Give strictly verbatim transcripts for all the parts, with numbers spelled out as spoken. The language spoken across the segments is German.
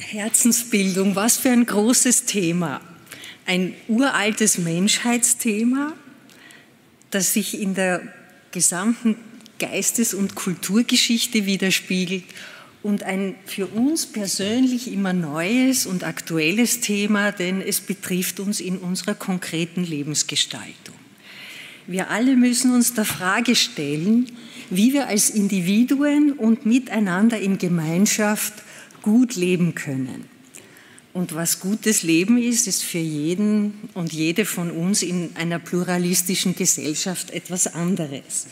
Herzensbildung, was für ein großes Thema. Ein uraltes Menschheitsthema, das sich in der gesamten Geistes- und Kulturgeschichte widerspiegelt und ein für uns persönlich immer neues und aktuelles Thema, denn es betrifft uns in unserer konkreten Lebensgestaltung. Wir alle müssen uns der Frage stellen, wie wir als Individuen und miteinander in Gemeinschaft gut leben können. Und was gutes Leben ist, ist für jeden und jede von uns in einer pluralistischen Gesellschaft etwas anderes.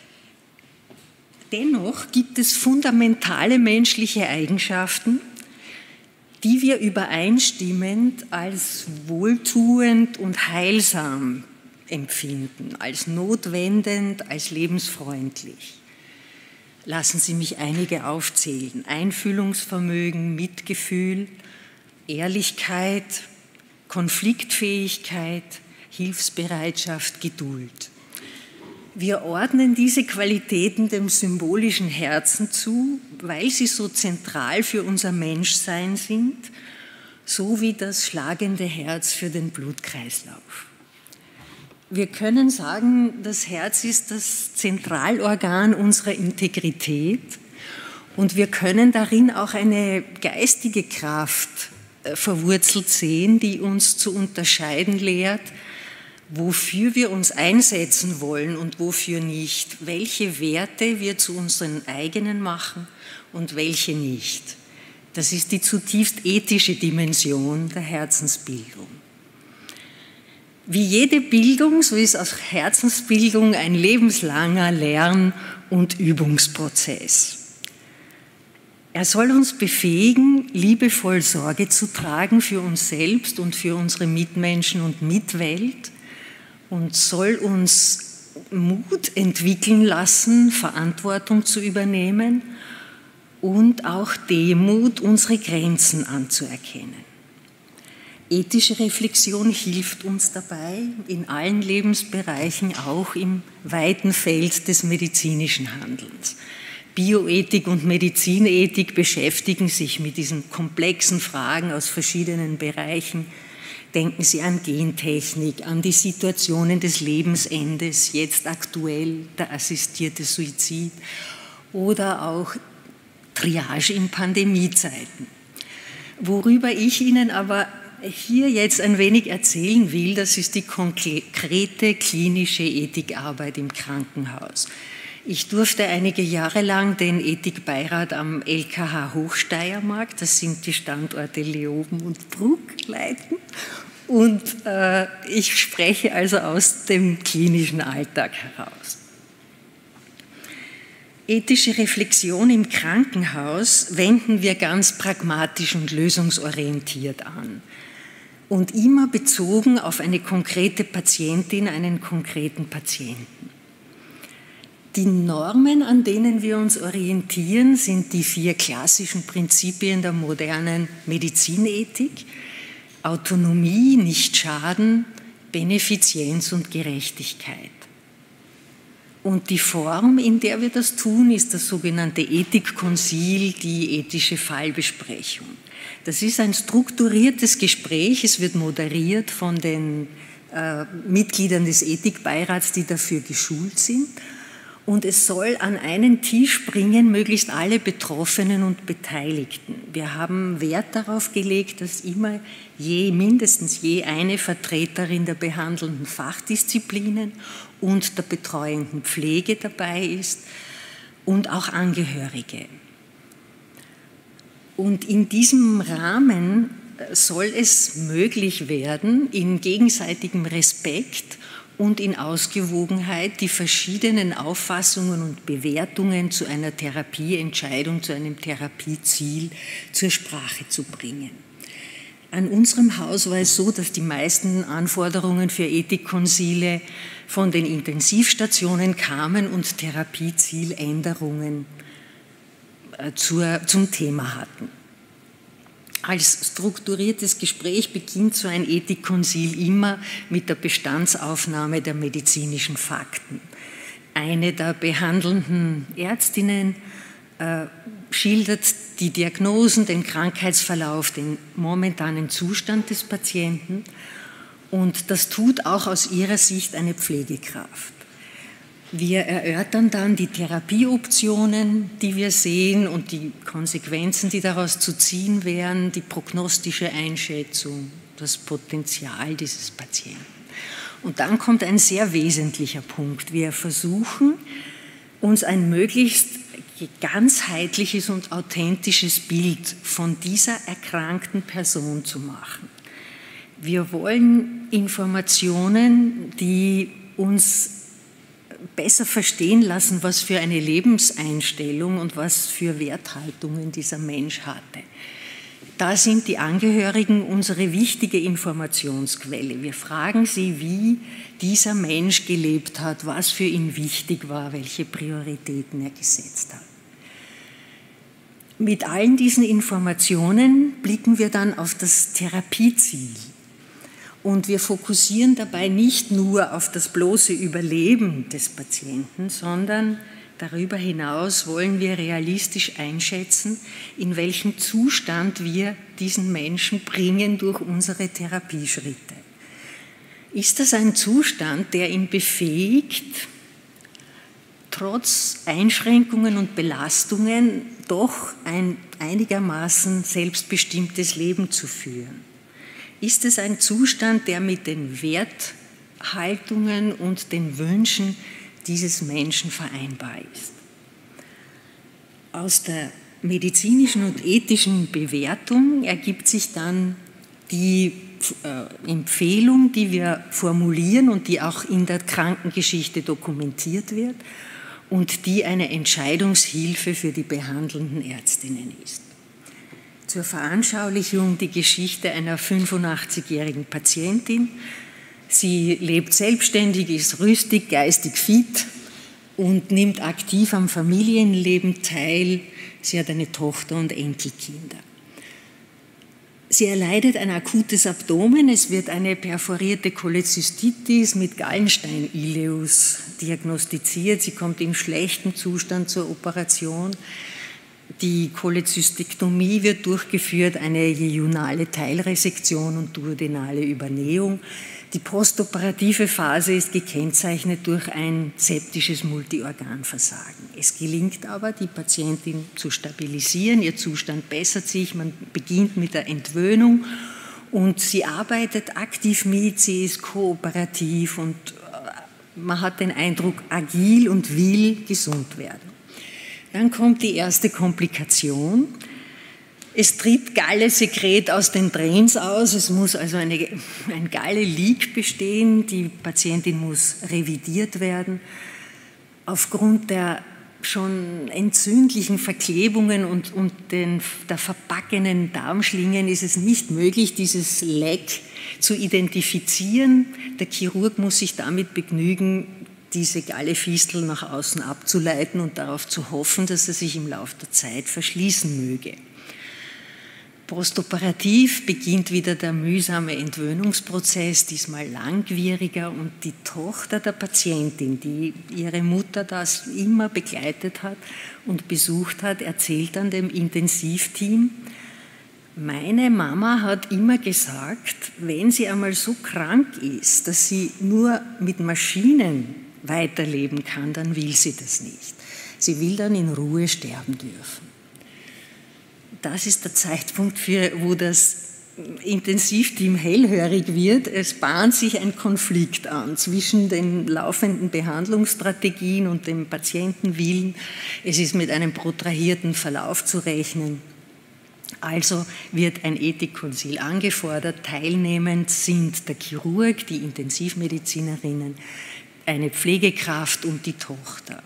Dennoch gibt es fundamentale menschliche Eigenschaften, die wir übereinstimmend als wohltuend und heilsam empfinden, als notwendend, als lebensfreundlich. Lassen Sie mich einige aufzählen: Einfühlungsvermögen, Mitgefühl, Ehrlichkeit, Konfliktfähigkeit, Hilfsbereitschaft, Geduld. Wir ordnen diese Qualitäten dem symbolischen Herzen zu, weil sie so zentral für unser Menschsein sind, so wie das schlagende Herz für den Blutkreislauf. Wir können sagen, das Herz ist das Zentralorgan unserer Integrität und wir können darin auch eine geistige Kraft verwurzelt sehen, die uns zu unterscheiden lehrt, wofür wir uns einsetzen wollen und wofür nicht, welche Werte wir zu unseren eigenen machen und welche nicht. Das ist die zutiefst ethische Dimension der Herzensbildung. Wie jede Bildung, so ist auch Herzensbildung ein lebenslanger Lern- und Übungsprozess. Er soll uns befähigen, liebevoll Sorge zu tragen für uns selbst und für unsere Mitmenschen und Mitwelt und soll uns Mut entwickeln lassen, Verantwortung zu übernehmen und auch Demut, unsere Grenzen anzuerkennen. Ethische Reflexion hilft uns dabei in allen Lebensbereichen, auch im weiten Feld des medizinischen Handelns. Bioethik und Medizinethik beschäftigen sich mit diesen komplexen Fragen aus verschiedenen Bereichen. Denken Sie an Gentechnik, an die Situationen des Lebensendes, jetzt aktuell der assistierte Suizid oder auch Triage in Pandemiezeiten. Worüber ich Ihnen aber hier jetzt ein wenig erzählen will, das ist die konkrete klinische Ethikarbeit im Krankenhaus. Ich durfte einige Jahre lang den Ethikbeirat am L K H Hochsteiermark, das sind die Standorte Leoben und Bruck, leiten. Und äh, ich spreche also aus dem klinischen Alltag heraus. Ethische Reflexion im Krankenhaus wenden wir ganz pragmatisch und lösungsorientiert an und immer bezogen auf eine konkrete Patientin, einen konkreten Patienten. Die Normen, an denen wir uns orientieren, sind die vier klassischen Prinzipien der modernen Medizinethik: Autonomie, Nichtschaden, Benefizienz und Gerechtigkeit. Und die Form, in der wir das tun, ist das sogenannte Ethikkonsil, die ethische Fallbesprechung. Das ist ein strukturiertes Gespräch, es wird moderiert von den äh, Mitgliedern des Ethikbeirats, die dafür geschult sind. Und es soll an einen Tisch bringen, möglichst alle Betroffenen und Beteiligten. Wir haben Wert darauf gelegt, dass immer je, mindestens je eine Vertreterin der behandelnden Fachdisziplinen und der betreuenden Pflege dabei ist und auch Angehörige. Und in diesem Rahmen soll es möglich werden, in gegenseitigem Respekt und in Ausgewogenheit die verschiedenen Auffassungen und Bewertungen zu einer Therapieentscheidung, zu einem Therapieziel zur Sprache zu bringen. An unserem Haus war es so, dass die meisten Anforderungen für Ethikkonsile von den Intensivstationen kamen und Therapiezieländerungen zur, zum Thema hatten. Als strukturiertes Gespräch beginnt so ein Ethikkonsil immer mit der Bestandsaufnahme der medizinischen Fakten. Eine der behandelnden Ärztinnen äh, schildert die Diagnosen, den Krankheitsverlauf, den momentanen Zustand des Patienten, und das tut auch aus ihrer Sicht eine Pflegekraft. Wir erörtern dann die Therapieoptionen, die wir sehen, und die Konsequenzen, die daraus zu ziehen wären, die prognostische Einschätzung, das Potenzial dieses Patienten. Und dann kommt ein sehr wesentlicher Punkt. Wir versuchen, uns ein möglichst ganzheitliches und authentisches Bild von dieser erkrankten Person zu machen. Wir wollen Informationen, die uns besser verstehen lassen, was für eine Lebenseinstellung und was für Werthaltungen dieser Mensch hatte. Da sind die Angehörigen unsere wichtige Informationsquelle. Wir fragen sie, wie dieser Mensch gelebt hat, was für ihn wichtig war, welche Prioritäten er gesetzt hat. Mit allen diesen Informationen blicken wir dann auf das Therapieziel. Und wir fokussieren dabei nicht nur auf das bloße Überleben des Patienten, sondern darüber hinaus wollen wir realistisch einschätzen, in welchen Zustand wir diesen Menschen bringen durch unsere Therapieschritte. Ist das ein Zustand, der ihn befähigt, trotz Einschränkungen und Belastungen doch ein einigermaßen selbstbestimmtes Leben zu führen? Ist es ein Zustand, der mit den Werthaltungen und den Wünschen dieses Menschen vereinbar ist? Aus der medizinischen und ethischen Bewertung ergibt sich dann die äh, Empfehlung, die wir formulieren und die auch in der Krankengeschichte dokumentiert wird und die eine Entscheidungshilfe für die behandelnden Ärztinnen ist. Zur Veranschaulichung die Geschichte einer fünfundachtzigjährigen Patientin. Sie lebt selbstständig, ist rüstig, geistig fit und nimmt aktiv am Familienleben teil. Sie hat eine Tochter und Enkelkinder. Sie erleidet ein akutes Abdomen. Es wird eine perforierte Cholezystitis mit Gallenstein-Ileus diagnostiziert. Sie kommt in schlechtem Zustand zur Operation. Die Cholecystektomie wird durchgeführt, eine jejunale Teilresektion und duodenale Übernähung. Die postoperative Phase ist gekennzeichnet durch ein septisches Multiorganversagen. Es gelingt aber, die Patientin zu stabilisieren, ihr Zustand bessert sich, man beginnt mit der Entwöhnung und sie arbeitet aktiv mit, sie ist kooperativ und man hat den Eindruck, agil und will gesund werden. Dann kommt die erste Komplikation. Es tritt Gallesekret aus den Drains aus. Es muss also eine, ein Galle-Leak bestehen. Die Patientin muss revidiert werden. Aufgrund der schon entzündlichen Verklebungen und, und den, der verbackenen Darmschlingen ist es nicht möglich, dieses Leck zu identifizieren. Der Chirurg muss sich damit begnügen, diese Gallefistel nach außen abzuleiten und darauf zu hoffen, dass er sich im Laufe der Zeit verschließen möge. Postoperativ beginnt wieder der mühsame Entwöhnungsprozess, diesmal langwieriger, und die Tochter der Patientin, die ihre Mutter das immer begleitet hat und besucht hat, erzählt dann dem Intensivteam: Meine Mama hat immer gesagt, wenn sie einmal so krank ist, dass sie nur mit Maschinen weiterleben kann, dann will sie das nicht. Sie will dann in Ruhe sterben dürfen. Das ist der Zeitpunkt, für, wo das Intensivteam hellhörig wird. Es bahnt sich ein Konflikt an zwischen den laufenden Behandlungsstrategien und dem Patientenwillen. Es ist mit einem protrahierten Verlauf zu rechnen. Also wird ein Ethikkonzil angefordert. Teilnehmend sind der Chirurg, die Intensivmedizinerinnen, eine Pflegekraft und die Tochter.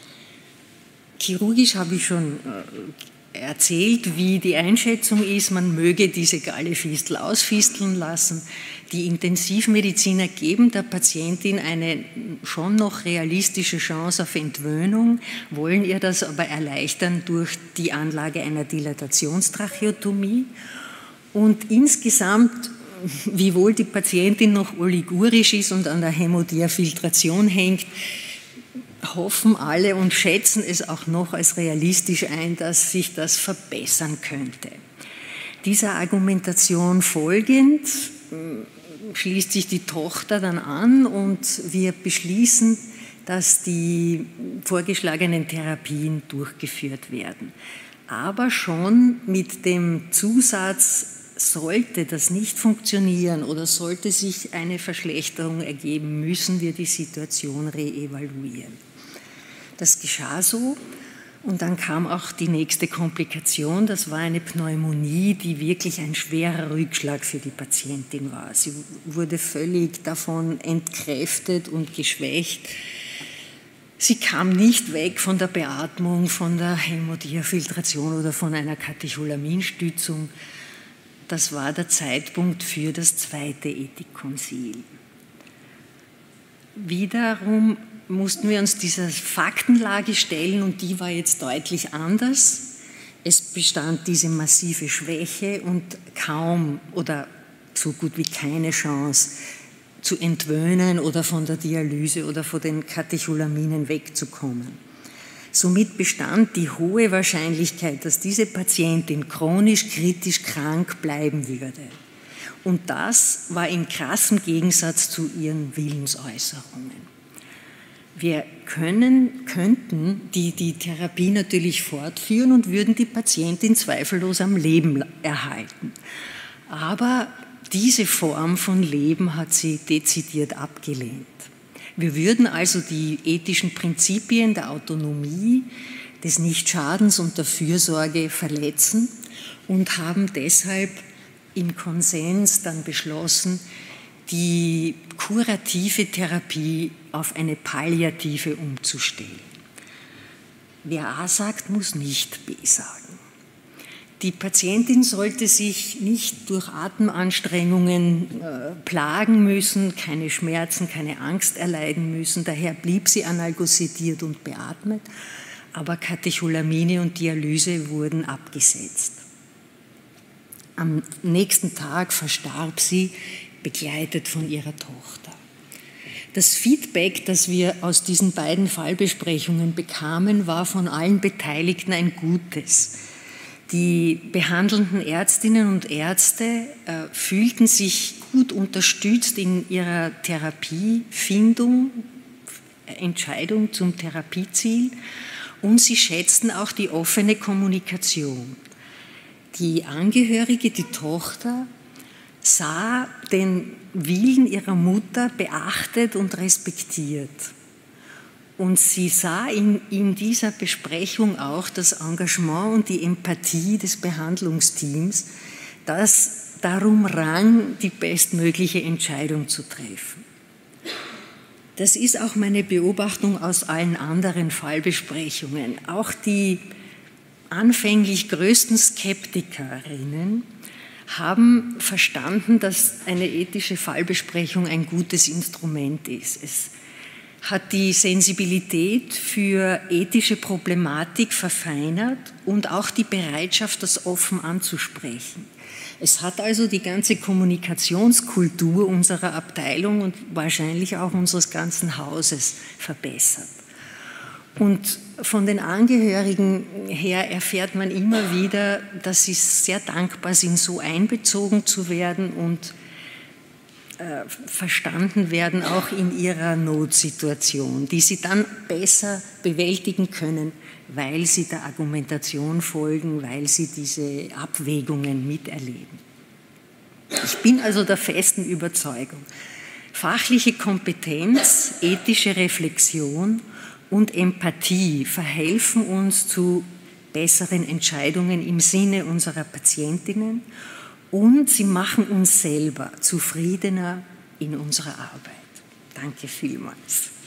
Chirurgisch habe ich schon erzählt, wie die Einschätzung ist, man möge diese Gallefistel ausfisteln lassen. Die Intensivmediziner geben der Patientin eine schon noch realistische Chance auf Entwöhnung, wollen ihr das aber erleichtern durch die Anlage einer Dilatationstracheotomie. Und insgesamt, wiewohl die Patientin noch oligurisch ist und an der Hämodiafiltration hängt, hoffen alle und schätzen es auch noch als realistisch ein, dass sich das verbessern könnte. Dieser Argumentation folgend schließt sich die Tochter dann an und wir beschließen, dass die vorgeschlagenen Therapien durchgeführt werden. Aber schon mit dem Zusatz, sollte das nicht funktionieren oder sollte sich eine Verschlechterung ergeben, müssen wir die Situation reevaluieren. Das geschah so und dann kam auch die nächste Komplikation, das war eine Pneumonie, die wirklich ein schwerer Rückschlag für die Patientin war. Sie wurde völlig davon entkräftet und geschwächt. Sie kam nicht weg von der Beatmung, von der Hämodiafiltration oder von einer Katecholaminsstützung. Das war der Zeitpunkt für das zweite Ethikkonzil. Wiederum mussten wir uns dieser Faktenlage stellen und die war jetzt deutlich anders. Es bestand diese massive Schwäche und kaum oder so gut wie keine Chance zu entwöhnen oder von der Dialyse oder von den Katecholaminen wegzukommen. Somit bestand die hohe Wahrscheinlichkeit, dass diese Patientin chronisch kritisch krank bleiben würde. Und das war in krassem Gegensatz zu ihren Willensäußerungen. Wir können, könnten die, die Therapie natürlich fortführen und würden die Patientin zweifellos am Leben erhalten. Aber diese Form von Leben hat sie dezidiert abgelehnt. Wir würden also die ethischen Prinzipien der Autonomie, des Nichtschadens und der Fürsorge verletzen und haben deshalb im Konsens dann beschlossen, die kurative Therapie auf eine palliative umzustellen. Wer A sagt, muss nicht B sagen. Die Patientin sollte sich nicht durch Atemanstrengungen äh, plagen müssen, keine Schmerzen, keine Angst erleiden müssen. Daher blieb sie analgesidiert und beatmet, aber Katecholamine und Dialyse wurden abgesetzt. Am nächsten Tag verstarb sie, begleitet von ihrer Tochter. Das Feedback, das wir aus diesen beiden Fallbesprechungen bekamen, war von allen Beteiligten ein gutes. Die behandelnden Ärztinnen und Ärzte äh, fühlten sich gut unterstützt in ihrer Therapiefindung, Entscheidung zum Therapieziel und sie schätzten auch die offene Kommunikation. Die Angehörige, die Tochter, sah den Willen ihrer Mutter beachtet und respektiert. Und sie sah in, in dieser Besprechung auch das Engagement und die Empathie des Behandlungsteams, das darum rang, die bestmögliche Entscheidung zu treffen. Das ist auch meine Beobachtung aus allen anderen Fallbesprechungen. Auch die anfänglich größten Skeptikerinnen haben verstanden, dass eine ethische Fallbesprechung ein gutes Instrument ist. Es hat die Sensibilität für ethische Problematik verfeinert und auch die Bereitschaft, das offen anzusprechen. Es hat also die ganze Kommunikationskultur unserer Abteilung und wahrscheinlich auch unseres ganzen Hauses verbessert. Und von den Angehörigen her erfährt man immer wieder, dass sie sehr dankbar sind, so einbezogen zu werden und äh, verstanden werden, auch in ihrer Notsituation, die sie dann besser bewältigen können, weil sie der Argumentation folgen, weil sie diese Abwägungen miterleben. Ich bin also der festen Überzeugung, fachliche Kompetenz, ethische Reflexion und Empathie verhelfen uns zu besseren Entscheidungen im Sinne unserer Patientinnen und sie machen uns selber zufriedener in unserer Arbeit. Danke vielmals.